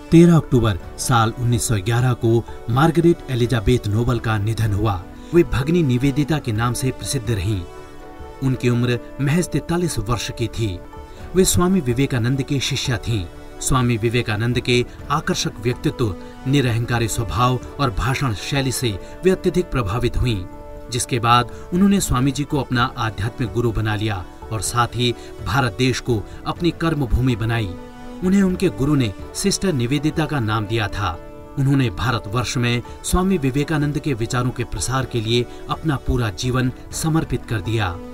13 अक्टूबर साल 1911 को Margaret Elizabeth Nobel का निधन हुआ। वे भगिनी निवेदिता के नाम से प्रसिद्ध रहीं। उनकी उम्र महज 43 वर्ष की थी। वे स्वामी विवेकानंद के शिष्या थीं। स्वामी विवेकानंद के आकर्षक व्यक्तित्व, निरहंकारी स्वभाव और भाषण शैली से वे अत्यधिक प्रभावित हुईं, जिसके बाद उन्होंने स्वामी जी को अपना आध्यात्मिक गुरु बना लिया और साथ ही भारत देश को अपनी कर्म भूमि बनाई। उन्हें उनके गुरु ने सिस्टर निवेदिता का नाम दिया था। उन्होंने भारतवर्ष में स्वामी विवेकानंद के विचारों के प्रसार के लिए अपना पूरा जीवन समर्पित कर दिया।